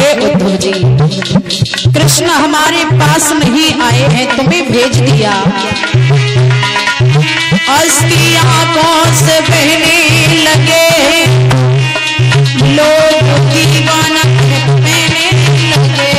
उद्धव जी, कृष्ण हमारे पास नहीं आए हैं, तुम्हें भेज दिया। उसकी आंखों से बहने लगे लोग, दीवाना कहने लगे।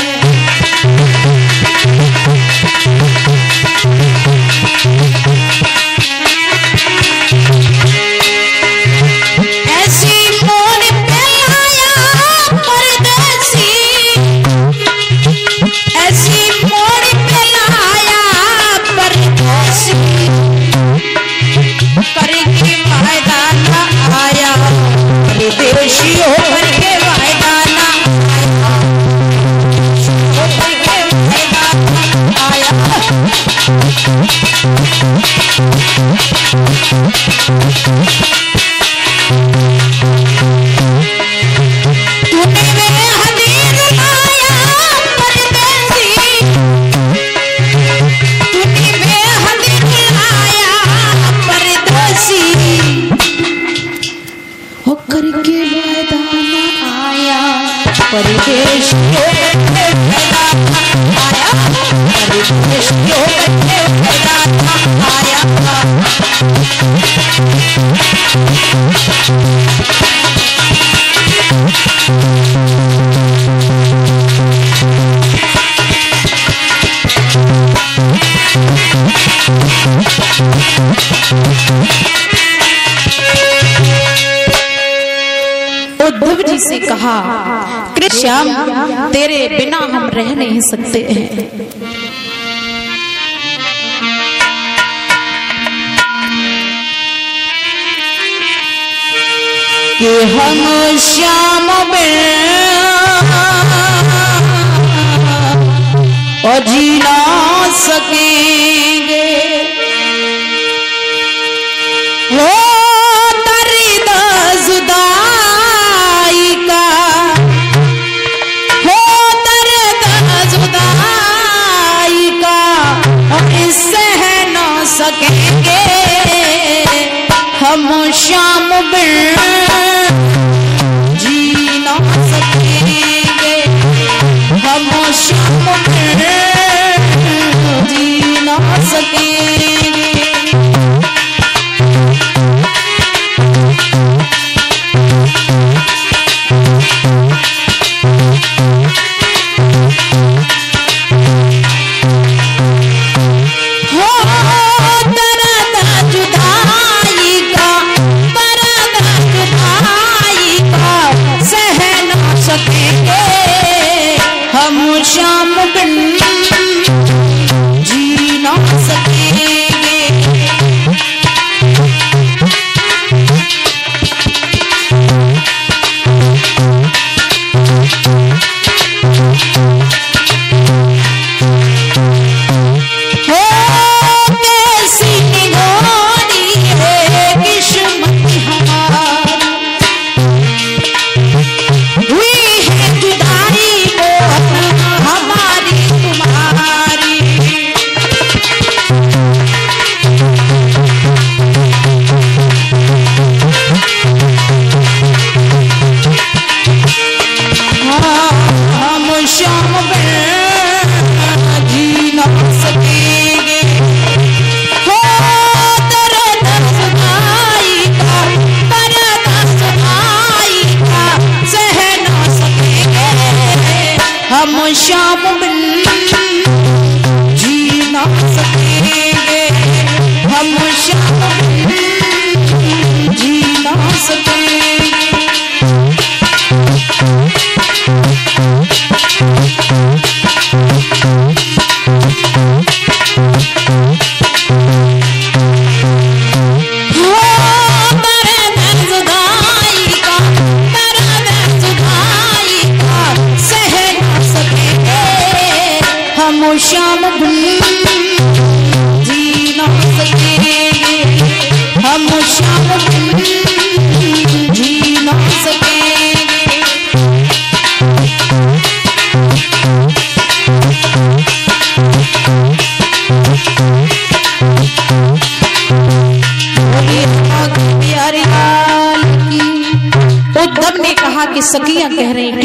उद्धव जी से कहा, कृष्ण तेरे बिना हम रह नहीं सकते हैं। कि हम श्याम और जी ना सकेंगे, वो दर्द जुदाई का, हो दर्द जुदाई का हम सह ना सकेंगे। हम श्याम जी ना सकेंगे, हम श्याम जी ना सकेंगे। श्याम जी ना सकेंगे, हम श्याम जी ना सकेंगे। श्याम जी ना सकेंगे, हम श्याम जी ना सकेंगे। उद्धव ने कहा कि सखियां कह रही